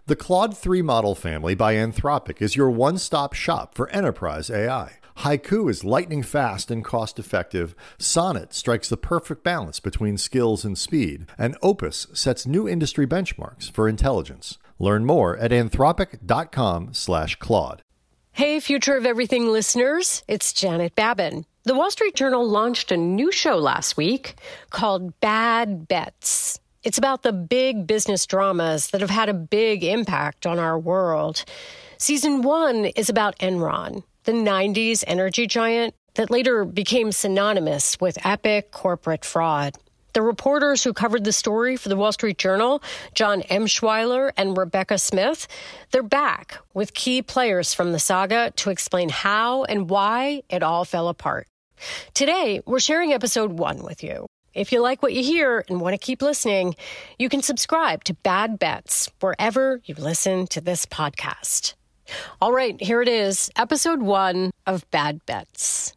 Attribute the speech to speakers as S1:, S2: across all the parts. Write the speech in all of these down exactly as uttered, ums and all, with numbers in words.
S1: The Claude three model family by Anthropic is your one-stop shop for enterprise A I. Haiku is lightning fast and cost-effective, Sonnet strikes the perfect balance between skills and speed, and Opus sets new industry benchmarks for intelligence. Learn more at anthropic.com slash Claude.
S2: Hey, Future of Everything listeners, it's Janet Babin. The Wall Street Journal launched a new show last week called Bad Bets. It's about the big business dramas that have had a big impact on our world. Season one is about Enron, the nineties energy giant that later became synonymous with epic corporate fraud. The reporters who covered the story for the Wall Street Journal, John Emshweiler and Rebecca Smith, they're back with key players from the saga to explain how and why it all fell apart. Today, we're sharing episode one with you. If you like what you hear and want to keep listening, you can subscribe to Bad Bets wherever you listen to this podcast. All right, here it is, episode one of Bad Bets.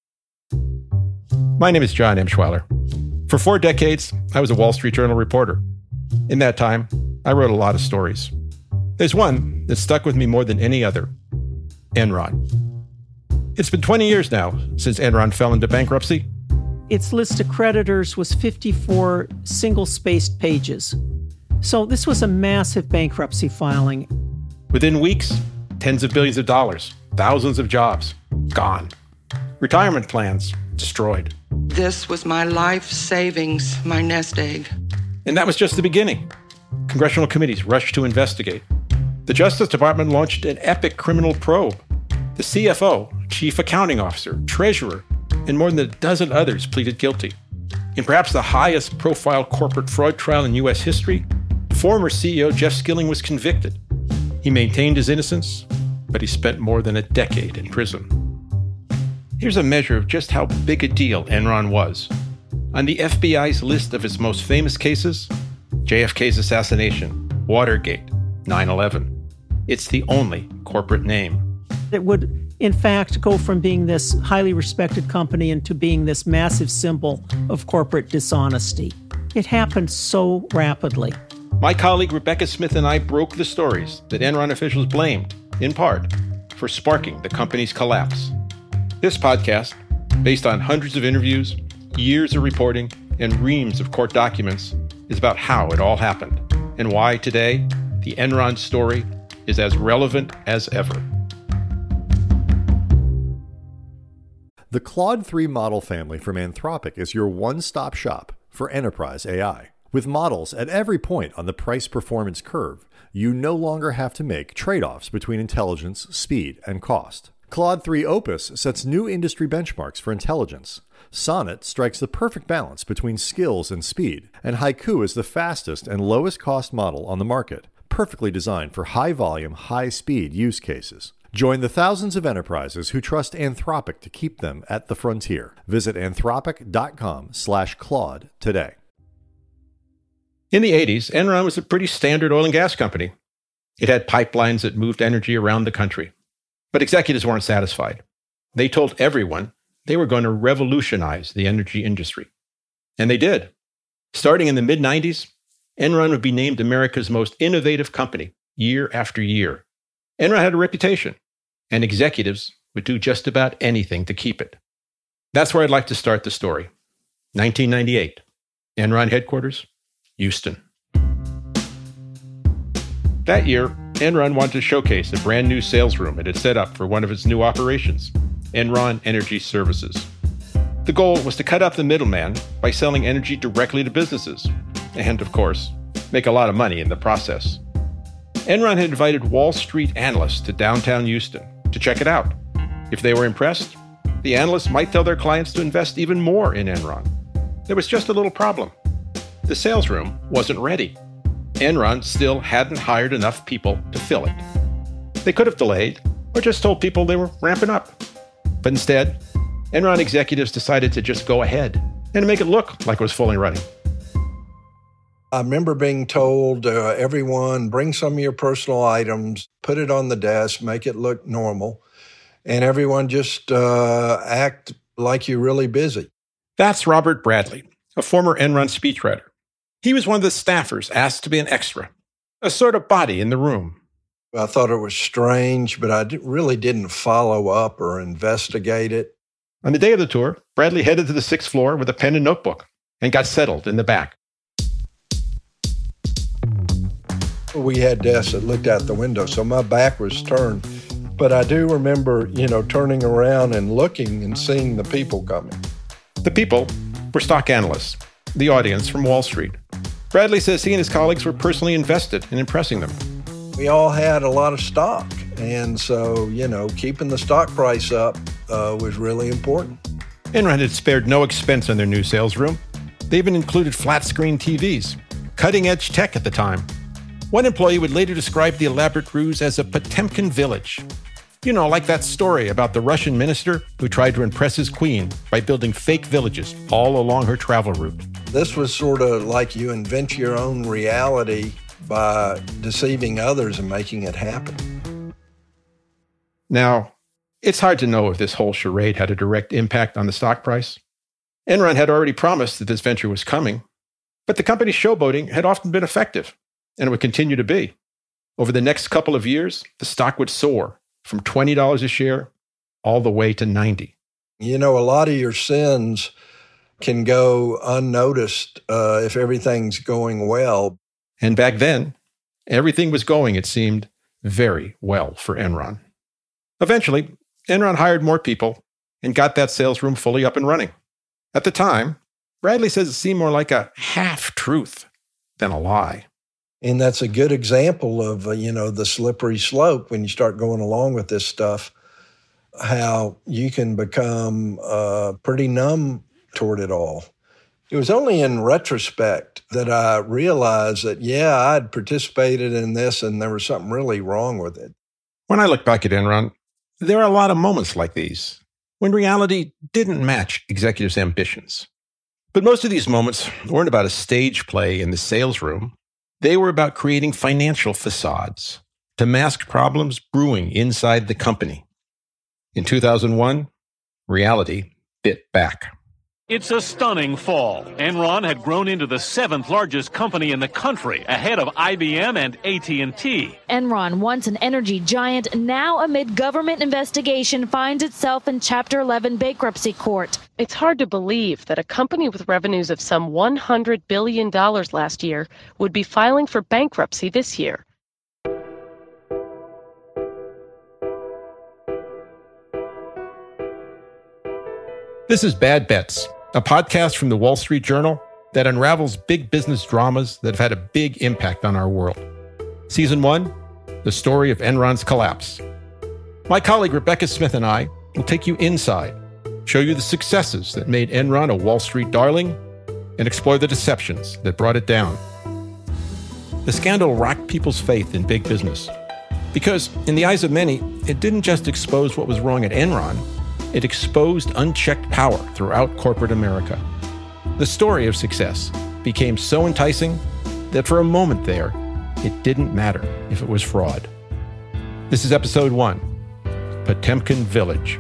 S3: My name is John Emshweiler. For four decades, I was a Wall Street Journal reporter. In that time, I wrote a lot of stories. There's one that stuck with me more than any other, Enron. It's been twenty years now since Enron fell into bankruptcy.
S4: Its list of creditors was fifty-four single-spaced pages. So this was a massive bankruptcy filing.
S3: Within weeks, tens of billions of dollars, thousands of jobs, gone. Retirement plans, destroyed.
S5: This was my life savings, my nest egg.
S3: And that was just the beginning. Congressional committees rushed to investigate. The Justice Department launched an epic criminal probe. The C F O, Chief Accounting Officer, Treasurer, and more than a dozen others pleaded guilty. In perhaps the highest profile corporate fraud trial in U S history, former C E O Jeff Skilling was convicted. He maintained his innocence, but he spent more than a decade in prison. Here's a measure of just how big a deal Enron was. On the F B I's list of its most famous cases, J F K's assassination, Watergate, nine eleven. It's the only corporate name.
S4: It would, in fact, go from being this highly respected company into being this massive symbol of corporate dishonesty. It happened so rapidly.
S3: My colleague Rebecca Smith and I broke the stories that Enron officials blamed, in part, for sparking the company's collapse. This podcast, based on hundreds of interviews, years of reporting, and reams of court documents, is about how it all happened and why today the Enron story is as relevant as ever.
S1: The Claude three model family from Anthropic is your one-stop shop for enterprise A I. With models at every point on the price-performance curve, you no longer have to make trade-offs between intelligence, speed, and cost. Claude three Opus sets new industry benchmarks for intelligence. Sonnet strikes the perfect balance between skills and speed, and Haiku is the fastest and lowest cost model on the market, perfectly designed for high-volume, high-speed use cases. Join the thousands of enterprises who trust Anthropic to keep them at the frontier. Visit anthropic.com slash Claude today.
S3: In the eighties, Enron was a pretty standard oil and gas company. It had pipelines that moved energy around the country. But executives weren't satisfied. They told everyone they were going to revolutionize the energy industry. And they did. Starting in the mid nineties, Enron would be named America's most innovative company year after year. Enron had a reputation, and executives would do just about anything to keep it. That's where I'd like to start the story. nineteen ninety-eight, Enron headquarters, Houston. That year, Enron wanted to showcase a brand new sales room it had set up for one of its new operations, Enron Energy Services. The goal was to cut out the middleman by selling energy directly to businesses, and, of course, make a lot of money in the process. Enron had invited Wall Street analysts to downtown Houston to check it out. If they were impressed, the analysts might tell their clients to invest even more in Enron. There was just a little problem. The sales room wasn't ready. Enron still hadn't hired enough people to fill it. They could have delayed or just told people they were ramping up. But instead, Enron executives decided to just go ahead and make it look like it was fully running.
S6: I remember being told, uh, everyone, bring some of your personal items, put it on the desk, make it look normal, and everyone just uh, act like you're really busy.
S3: That's Robert Bradley, a former Enron speechwriter. He was one of the staffers asked to be an extra. a sort of body in the room.
S6: I thought it was strange, but I d- really didn't follow up or investigate it.
S3: On the day of the tour, Bradley headed to the sixth floor with a pen and notebook and got settled in the back.
S6: We had desks that looked out the window, so my back was turned. But I do remember, you know, turning around and looking and seeing the people coming.
S3: The people were stock analysts, the audience from Wall Street. Bradley says he and his colleagues were personally invested in impressing them.
S6: We all had a lot of stock, and so, you know, keeping the stock price up uh, was really important.
S3: Enron had spared no expense on their new sales room. They even included flat-screen T Vs, cutting-edge tech at the time. One employee would later describe the elaborate ruse as a Potemkin village. You know, like that story about the Russian minister who tried to impress his queen by building fake villages all along her travel route.
S6: This was sort of like you invent your own reality by deceiving others and making it happen.
S3: Now, it's hard to know if this whole charade had a direct impact on the stock price. Enron had already promised that this venture was coming, but the company's showboating had often been effective, and it would continue to be. Over the next couple of years, the stock would soar from twenty dollars a share all the way to ninety dollars.
S6: You know, a lot of your sins can go unnoticed uh, if everything's going well.
S3: And back then, everything was going, it seemed, very well for Enron. Eventually, Enron hired more people and got that sales room fully up and running. At the time, Bradley says it seemed more like a half-truth than a lie.
S6: And that's a good example of, uh, you know, the slippery slope when you start going along with this stuff, how you can become uh, pretty numb toward it all. It was only in retrospect that I realized that, yeah, I'd participated in this and there was something really wrong with it.
S3: When I look back at Enron, there are a lot of moments like these when reality didn't match executives' ambitions. But most of these moments weren't about a stage play in the sales room. They were about creating financial facades to mask problems brewing inside the company. In two thousand one, reality bit back.
S7: It's a stunning fall. Enron had grown into the seventh largest company in the country, ahead of I B M and A T and T.
S8: Enron, once an energy giant, now amid government investigation, finds itself in Chapter eleven bankruptcy court.
S9: It's hard to believe that a company with revenues of some one hundred billion dollars last year would be filing for bankruptcy this year.
S3: This is Bad Bets, a podcast from the Wall Street Journal that unravels big business dramas that have had a big impact on our world. Season one, the story of Enron's collapse. My colleague Rebecca Smith and I will take you inside, show you the successes that made Enron a Wall Street darling, and explore the deceptions that brought it down. The scandal rocked people's faith in big business, because in the eyes of many, it didn't just expose what was wrong at Enron, it exposed unchecked power throughout corporate America. The story of success became so enticing that for a moment there, it didn't matter if it was fraud. This is episode one, Potemkin Village.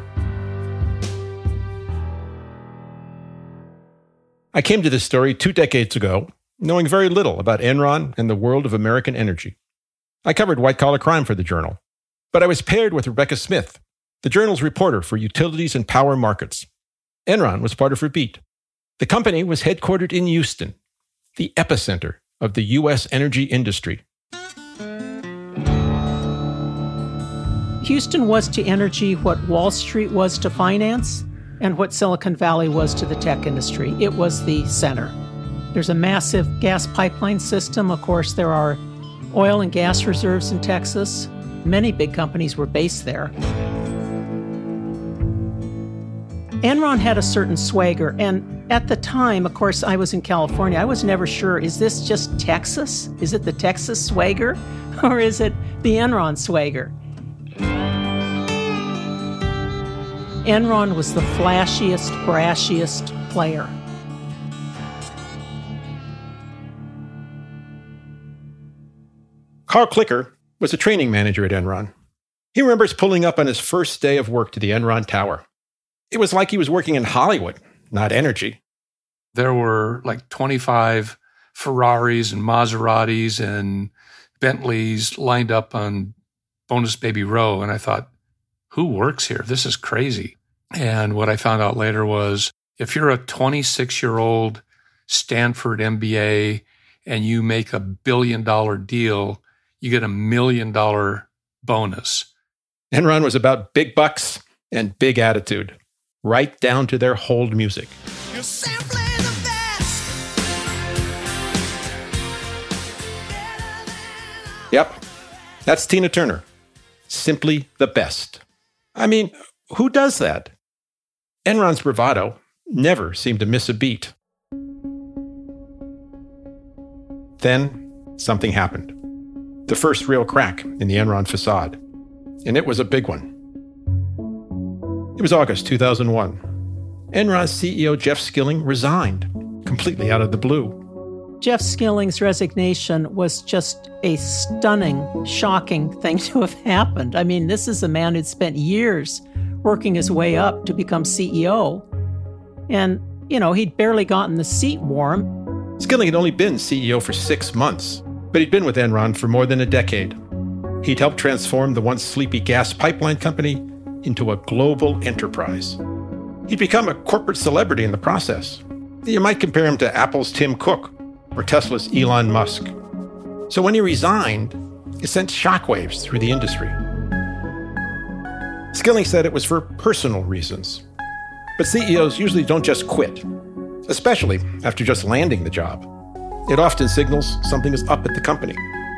S3: I came to this story two decades ago, knowing very little about Enron and the world of American energy. I covered white-collar crime for the Journal, but I was paired with Rebecca Smith, the Journal's reporter for utilities and power markets. Enron was part of her beat. The company was headquartered in Houston, the epicenter of the U S energy industry.
S4: Houston was to energy what Wall Street was to finance and what Silicon Valley was to the tech industry. It was the center. There's a massive gas pipeline system. Of course, there are oil and gas reserves in Texas. Many big companies were based there. Enron had a certain swagger, and at the time, of course, I was in California. I was never sure, is this just Texas? Is it the Texas swagger, or is it the Enron swagger? Enron was the flashiest, brashiest player.
S3: Carl Clicker was a training manager at Enron. He remembers pulling up on his first day of work to the Enron Tower. It was like he was working in Hollywood, not energy.
S10: There were like twenty-five Ferraris and Maseratis and Bentleys lined up on Bonus Baby Row. And I thought, who works here? This is crazy. And what I found out later was if you're a twenty-six-year-old Stanford M B A and you make a billion dollar deal, you get a million dollar bonus.
S3: Enron was about big bucks and big attitude, right down to their hold music. You're simply the best. Yep, that's Tina Turner. Simply the best. I mean, who does that? Enron's bravado never seemed to miss a beat. Then something happened. The first real crack in the Enron facade. And it was a big one. It was August two thousand one. Enron's C E O Jeff Skilling resigned, completely out of the blue.
S4: Jeff Skilling's resignation was just a stunning, shocking thing to have happened. I mean, this is a man who'd spent years working his way up to become C E O. And, you know, he'd barely gotten the seat warm.
S3: Skilling had only been C E O for six months, but he'd been with Enron for more than a decade. He'd helped transform the once sleepy gas pipeline company into a global enterprise. He'd become a corporate celebrity in the process. You might compare him to Apple's Tim Cook or Tesla's Elon Musk. So when he resigned, it sent shockwaves through the industry. Skilling said it was for personal reasons. But C E Os usually don't just quit, especially after just landing the job. It often signals something is up at the company.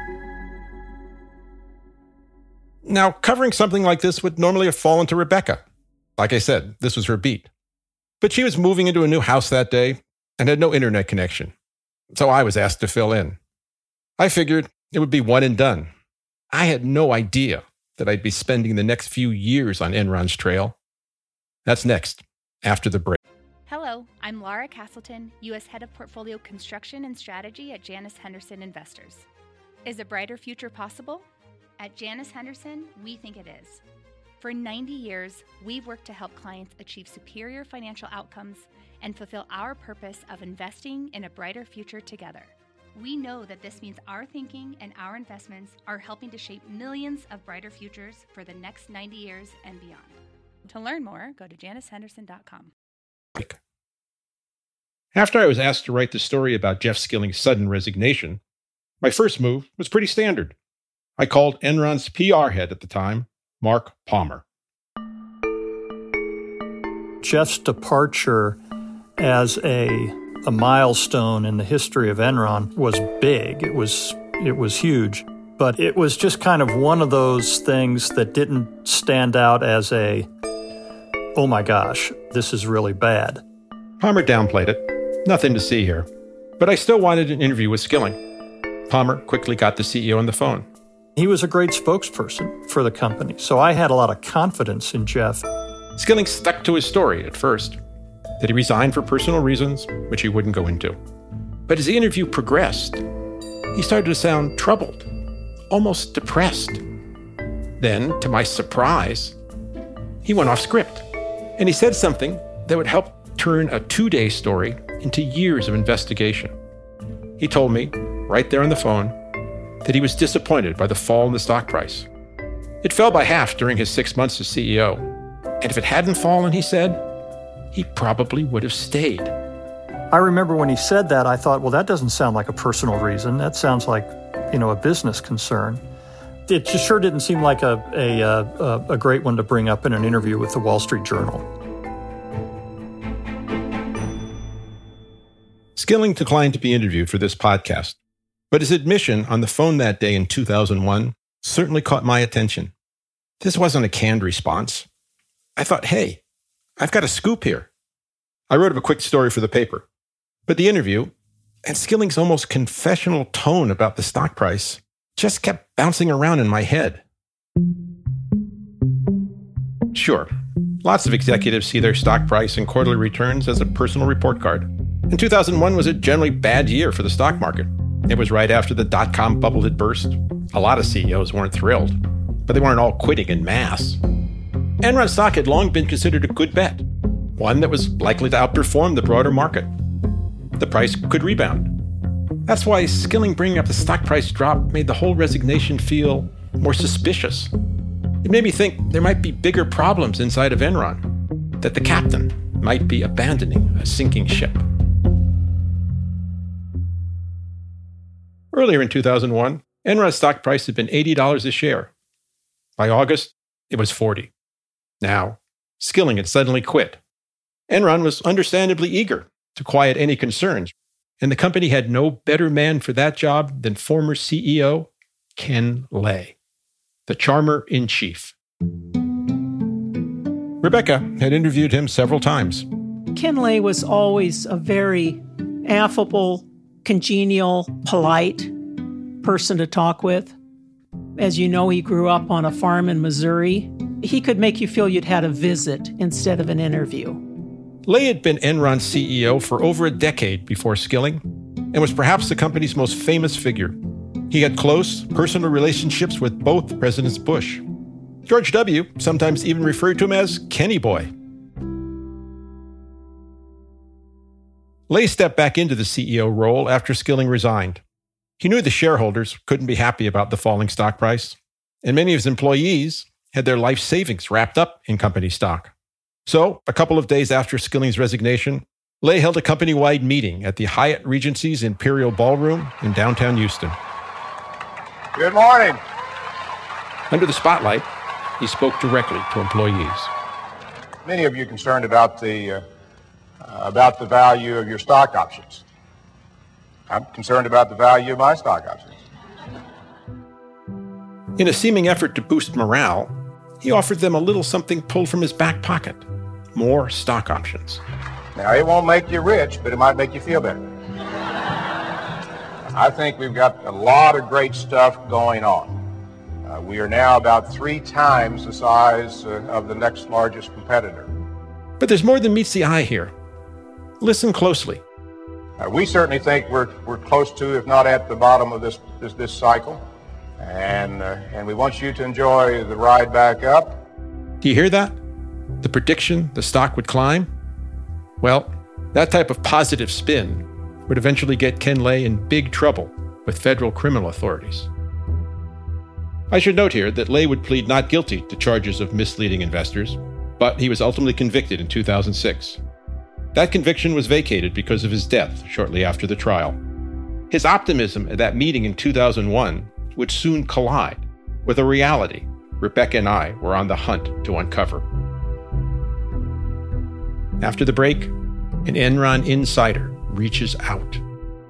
S3: Now, covering something like this would normally have fallen to Rebecca. Like I said, this was her beat. But she was moving into a new house that day and had no internet connection. So I was asked to fill in. I figured it would be one and done. I had no idea that I'd be spending the next few years on Enron's trail. That's next, after the break.
S11: Hello, I'm Laura Castleton, U S Head of Portfolio Construction and Strategy at Janus Henderson Investors. Is a brighter future possible? At Janus Henderson, we think it is. For ninety years, we've worked to help clients achieve superior financial outcomes and fulfill our purpose of investing in a brighter future together. We know that this means our thinking and our investments are helping to shape millions of brighter futures for the next ninety years and beyond. To learn more, go to janus henderson dot com.
S3: After I was asked to write the story about Jeff Skilling's sudden resignation, my first move was pretty standard. I called Enron's P R head at the time, Mark Palmer.
S12: Jeff's departure as a, a milestone in the history of Enron was big. It was it was huge, but it was just kind of one of those things that didn't stand out as a, oh my gosh, this is really bad.
S3: Palmer downplayed it. Nothing to see here. But I still wanted an interview with Skilling. Palmer quickly got the C E O on the phone.
S12: He was a great spokesperson for the company, so I had a lot of confidence in Jeff.
S3: Skilling stuck to his story at first, that he resigned for personal reasons, which he wouldn't go into. But as the interview progressed, he started to sound troubled, almost depressed. Then, to my surprise, he went off script, and he said something that would help turn a two-day story into years of investigation. He told me, right there on the phone, that he was disappointed by the fall in the stock price. It fell by half during his six months as C E O, and if it hadn't fallen, he said, he probably would have stayed.
S12: I remember when he said that, I thought, well, that doesn't sound like a personal reason. That sounds like, you know, a business concern. It just sure didn't seem like a, a, a, a great one to bring up in an interview with the Wall Street Journal.
S3: Skilling declined to be interviewed for this podcast, but his admission on the phone that day in two thousand one certainly caught my attention. This wasn't a canned response. I thought, hey, I've got a scoop here. I wrote up a quick story for the paper, but the interview and Skilling's almost confessional tone about the stock price just kept bouncing around in my head. Sure, lots of executives see their stock price and quarterly returns as a personal report card. And two thousand one was a generally bad year for the stock market. It was right after the dot-com bubble had burst. A lot of C E Os weren't thrilled, but they weren't all quitting en masse. Enron stock had long been considered a good bet, one that was likely to outperform the broader market. The price could rebound. That's why Skilling bringing up the stock price drop made the whole resignation feel more suspicious. It made me think there might be bigger problems inside of Enron, that the captain might be abandoning a sinking ship. Earlier in two thousand one, Enron's stock price had been eighty dollars a share. By August, it was forty dollars. Now, Skilling had suddenly quit. Enron was understandably eager to quiet any concerns, and the company had no better man for that job than former C E O Ken Lay, the charmer-in-chief. Rebecca had interviewed him several times.
S4: Ken Lay was always a very affable, congenial, polite person to talk with. As you know, he grew up on a farm in Missouri. He could make you feel you'd had a visit instead of an interview.
S3: Lay had been Enron's C E O for over a decade before Skilling and was perhaps the company's most famous figure. He had close, personal relationships with both Presidents Bush. George W. sometimes even referred to him as Kenny Boy. Lay stepped back into the C E O role after Skilling resigned. He knew the shareholders couldn't be happy about the falling stock price, and many of his employees had their life savings wrapped up in company stock. So, a couple of days after Skilling's resignation, Lay held a company-wide meeting at the Hyatt Regency's Imperial Ballroom in downtown Houston.
S13: Good morning.
S3: Under the spotlight, he spoke directly to employees.
S13: Many of you concerned about the uh, uh, about the value of your stock options. I'm concerned about the value of my stock options.
S3: In a seeming effort to boost morale, he offered them a little something pulled from his back pocket. More stock options.
S13: Now, it won't make you rich, but it might make you feel better. I think we've got a lot of great stuff going on. Uh, we are now about three times the size uh, of the next largest competitor.
S3: But there's more than meets the eye here. Listen closely.
S13: Uh, we certainly think we're we're close to, if not at the bottom of this this, this cycle, and uh, and we want you to enjoy the ride back up.
S3: Do you hear that? The prediction the stock would climb? Well, that type of positive spin would eventually get Ken Lay in big trouble with federal criminal authorities. I should note here that Lay would plead not guilty to charges of misleading investors, but he was ultimately convicted in two thousand six. That conviction was vacated because of his death shortly after the trial. His optimism at that meeting in two thousand one would soon collide with a reality Rebecca and I were on the hunt to uncover. After the break, an Enron insider reaches out.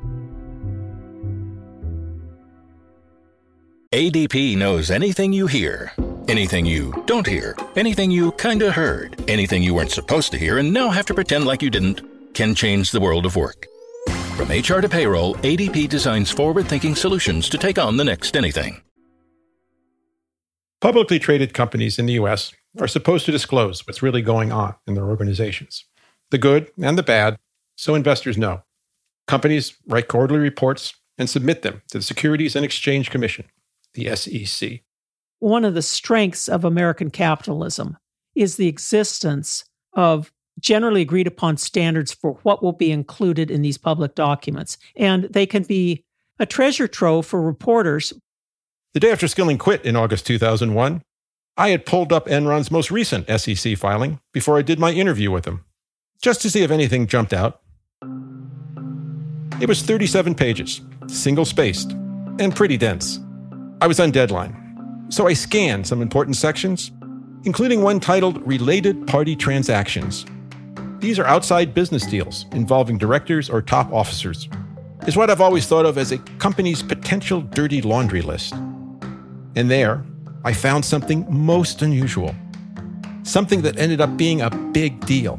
S14: A D P knows anything you hear, anything you don't hear, anything you kinda heard, anything you weren't supposed to hear and now have to pretend like you didn't, can change the world of work. From H R to payroll, A D P designs forward-thinking solutions to take on the next anything.
S3: Publicly traded companies in the U S are supposed to disclose what's really going on in their organizations, the good and the bad, so investors know. Companies write quarterly reports and submit them to the Securities and Exchange Commission, the S E C.
S4: One of the strengths of American capitalism is the existence of generally agreed upon standards for what will be included in these public documents. And they can be a treasure trove for reporters.
S3: The day after Skilling quit in August two thousand one, I had pulled up Enron's most recent S E C filing before I did my interview with him, just to see if anything jumped out. It was thirty-seven pages, single-spaced, and pretty dense. I was on deadline, so I scanned some important sections, including one titled Related Party Transactions. These are outside business deals involving directors or top officers. It's what I've always thought of as a company's potential dirty laundry list. And there, I found something most unusual. Something that ended up being a big deal.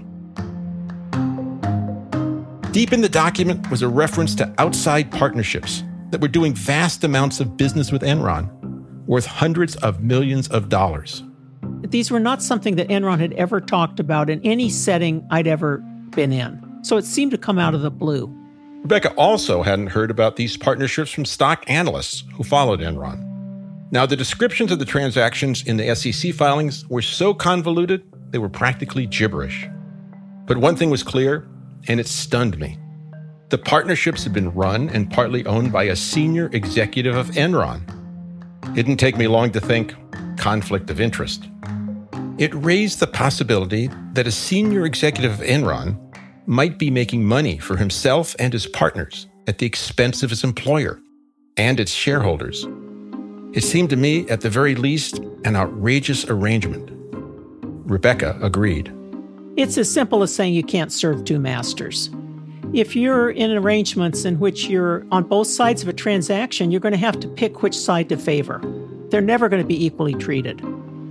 S3: Deep in the document was a reference to outside partnerships that were doing vast amounts of business with Enron, worth hundreds of millions of dollars.
S4: These were not something that Enron had ever talked about in any setting I'd ever been in. So it seemed to come out of the blue.
S3: Rebecca also hadn't heard about these partnerships from stock analysts who followed Enron. Now, the descriptions of the transactions in the S E C filings were so convoluted, they were practically gibberish. But one thing was clear, and it stunned me. The partnerships had been run and partly owned by a senior executive of Enron. It didn't take me long to think conflict of interest. It raised the possibility that a senior executive of Enron might be making money for himself and his partners at the expense of his employer and its shareholders. It seemed to me, at the very least, an outrageous arrangement. Rebecca agreed.
S4: It's as simple as saying you can't serve two masters. If you're in arrangements in which you're on both sides of a transaction, you're going to have to pick which side to favor. They're never going to be equally treated.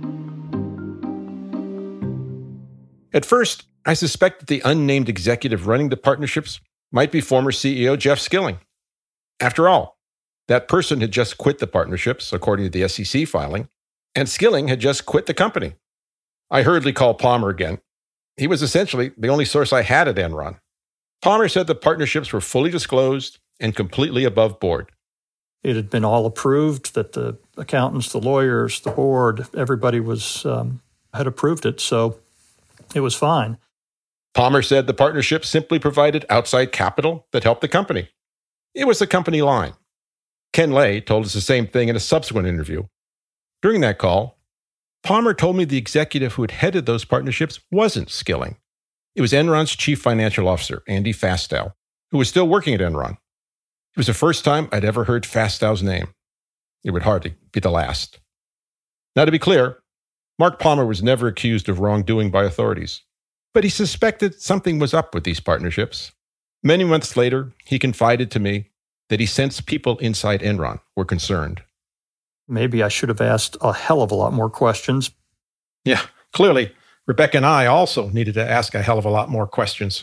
S3: At first, I suspected the unnamed executive running the partnerships might be former C E O Jeff Skilling. After all, that person had just quit the partnerships, according to the S E C filing, and Skilling had just quit the company. I hurriedly called Palmer again. He was essentially the only source I had at Enron. Palmer said the partnerships were fully disclosed and completely above board.
S12: It had been all approved, that the accountants, the lawyers, the board, everybody was um, had approved it, so it was fine.
S3: Palmer said the partnership simply provided outside capital that helped the company. It was the company line. Ken Lay told us the same thing in a subsequent interview. During that call, Palmer told me the executive who had headed those partnerships wasn't Skilling. It was Enron's chief financial officer, Andy Fastow, who was still working at Enron. It was the first time I'd ever heard Fastow's name. It would hardly be the last. Now, to be clear, Mark Palmer was never accused of wrongdoing by authorities, but he suspected something was up with these partnerships. Many months later, he confided to me that he sensed people inside Enron were concerned.
S12: Maybe I should have asked a hell of a lot more questions.
S3: Yeah, clearly, Rebecca and I also needed to ask a hell of a lot more questions.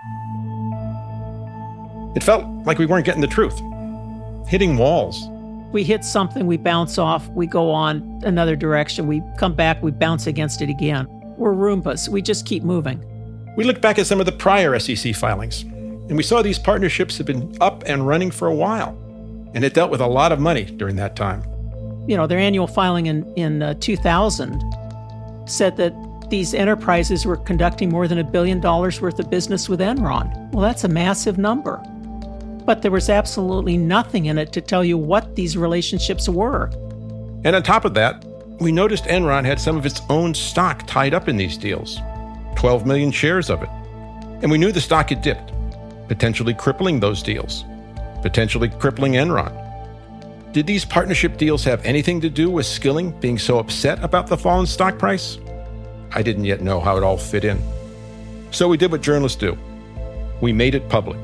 S3: It felt like we weren't getting the truth. Hitting walls.
S4: We hit something, we bounce off, we go on another direction, we come back, we bounce against it again. We're Roombas. We just keep moving.
S3: We looked back at some of the prior S E C filings, and we saw these partnerships had been up and running for a while, and it dealt with a lot of money during that time.
S4: You know, their annual filing in, in uh, two thousand said that these enterprises were conducting more than a billion dollars worth of business with Enron. Well, that's a massive number. But there was absolutely nothing in it to tell you what these relationships were.
S3: And on top of that, we noticed Enron had some of its own stock tied up in these deals, twelve million shares of it. And we knew the stock had dipped, potentially crippling those deals, potentially crippling Enron. Did these partnership deals have anything to do with Skilling being so upset about the fallen stock price? I didn't yet know how it all fit in. So we did what journalists do. We made it public.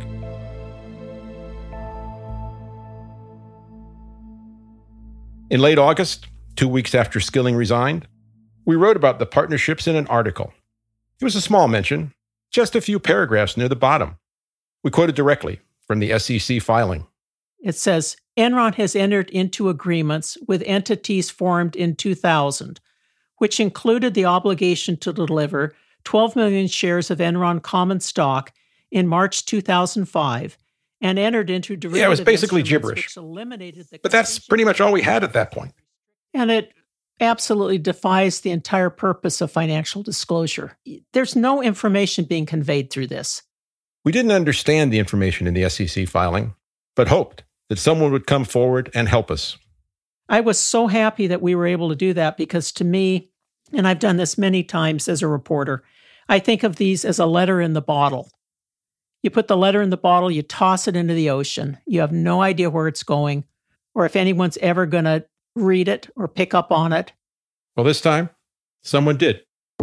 S3: In late August, two weeks after Skilling resigned, we wrote about the partnerships in an article. It was a small mention, just a few paragraphs near the bottom. We quoted directly from the S E C filing.
S4: It says, Enron has entered into agreements with entities formed in two thousand, which included the obligation to deliver twelve million shares of Enron common stock in March two thousand five, and entered into derivative
S3: Yeah, it was basically gibberish. But that's pretty much all we had at that point.
S4: And it absolutely defies the entire purpose of financial disclosure. There's no information being conveyed through this.
S3: We didn't understand the information in the S E C filing, but hoped that someone would come forward and help us.
S4: I was so happy that we were able to do that because to me, and I've done this many times as a reporter, I think of these as a letter in the bottle. You put the letter in the bottle, you toss it into the ocean. You have no idea where it's going or if anyone's ever going to read it or pick up on it.
S3: Well, this time, someone did.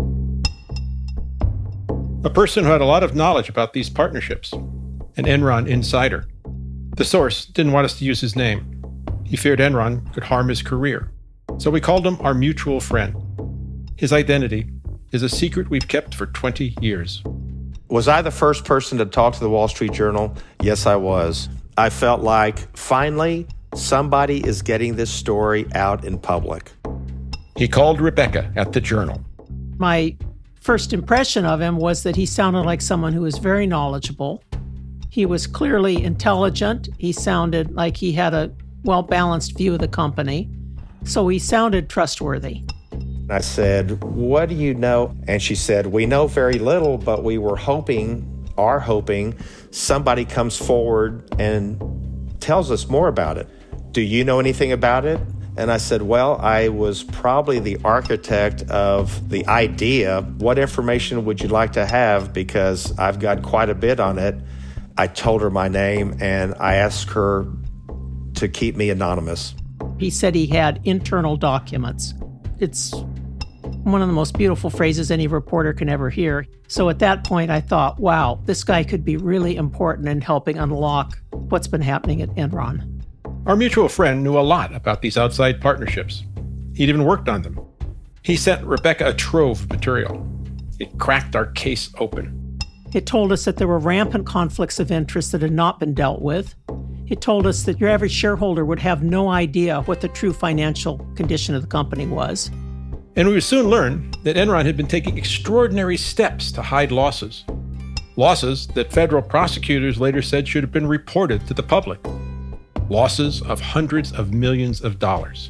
S3: A person who had a lot of knowledge about these partnerships, an Enron insider. The source didn't want us to use his name. He feared Enron could harm his career. So we called him our mutual friend. His identity is a secret we've kept for twenty years.
S15: Was I the first person to talk to the Wall Street Journal? Yes, I was. I felt like, finally, somebody is getting this story out in public.
S3: He called Rebecca at the Journal.
S4: My first impression of him was that he sounded like someone who was very knowledgeable. He was clearly intelligent. He sounded like he had a well-balanced view of the company. So he sounded trustworthy.
S15: I said, what do you know? And she said, we know very little, but we were hoping are hoping somebody comes forward and tells us more about it. Do you know anything about it? And I said, well, I was probably the architect of the idea. What information would you like to have? Because I've got quite a bit on it. I told her my name, and I asked her to keep me anonymous.
S4: He said he had internal documents. It's one of the most beautiful phrases any reporter can ever hear. So at that point, I thought, wow, this guy could be really important in helping unlock what's been happening at Enron.
S3: Our mutual friend knew a lot about these outside partnerships. He'd even worked on them. He sent Rebecca a trove of material. It cracked our case open.
S4: It told us that there were rampant conflicts of interest that had not been dealt with. It told us that your average shareholder would have no idea what the true financial condition of the company was.
S3: And we would soon learn that Enron had been taking extraordinary steps to hide losses. Losses that federal prosecutors later said should have been reported to the public. Losses of hundreds of millions of dollars.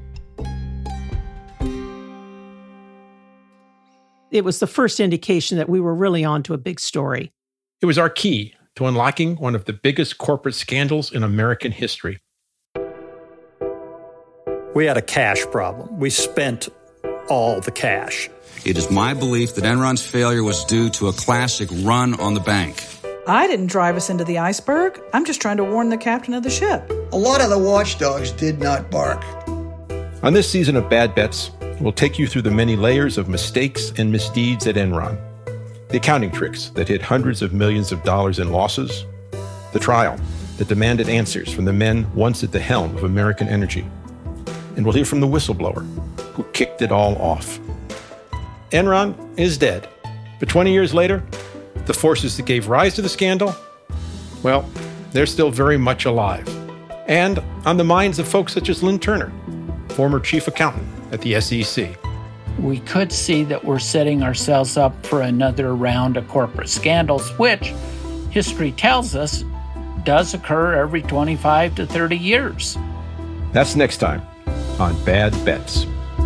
S4: It was the first indication that we were really onto a big story.
S3: It was our key to unlocking one of the biggest corporate scandals in American history.
S12: We had a cash problem. We spent all the cash.
S16: It is my belief that Enron's failure was due to a classic run on the bank.
S17: I didn't drive us into the iceberg. I'm just trying to warn the captain of the ship.
S18: A lot of the watchdogs did not bark.
S3: On this season of Bad Bets, we'll take you through the many layers of mistakes and misdeeds at Enron. The accounting tricks that hid hundreds of millions of dollars in losses. The trial that demanded answers from the men once at the helm of American Energy. And we'll hear from the whistleblower who kicked it all off. Enron is dead. But twenty years later, the forces that gave rise to the scandal, well, they're still very much alive. And on the minds of folks such as Lynn Turner, former chief accountant at the S E C.
S19: We could see that we're setting ourselves up for another round of corporate scandals, which history tells us does occur every twenty-five to thirty years.
S3: That's next time on Bad Bets.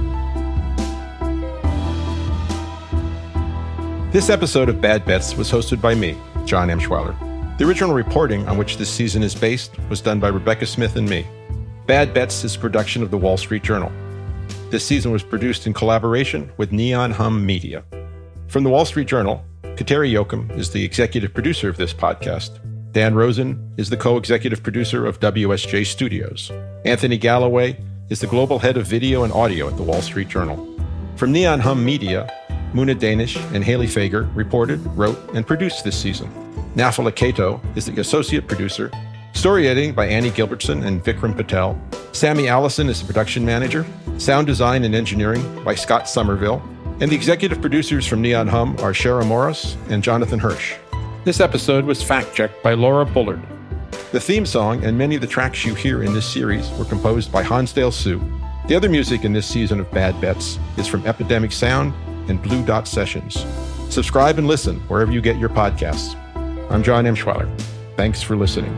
S3: This episode of Bad Bets was hosted by me, John Emshweiler. The original reporting on which this season is based was done by Rebecca Smith and me. Bad Bets is a production of the Wall Street Journal. This season was produced in collaboration with Neon Hum Media. From the Wall Street Journal, Kateri Jochum is the executive producer of this podcast. Dan Rosen is the co-executive producer of W S J Studios. Anthony Galloway is the global head of video and audio at the Wall Street Journal. From Neon Hum Media, Muna Danish and Haley Fager reported, wrote, and produced this season. Nafala Kato is the associate producer. Story editing by Annie Gilbertson and Vikram Patel. Sammy Allison is the production manager. Sound design and engineering by Scott Somerville. And the executive producers from Neon Hum are Shara Morris and Jonathan Hirsch. This episode was fact-checked by Laura Bullard. The theme song and many of the tracks you hear in this series were composed by Hansdale Hsu. The other music in this season of Bad Bets is from Epidemic Sound and Blue Dot Sessions. Subscribe and listen wherever you get your podcasts. I'm John Emshweiler. Thanks for listening.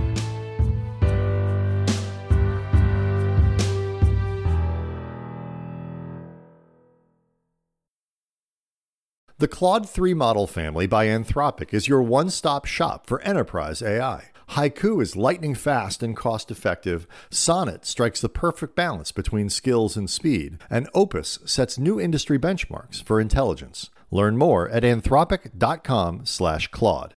S1: The Claude three model family by Anthropic is your one-stop shop for enterprise A I. Haiku is lightning fast and cost-effective, Sonnet strikes the perfect balance between skills and speed, and Opus sets new industry benchmarks for intelligence. Learn more at anthropic dot com slash Claude.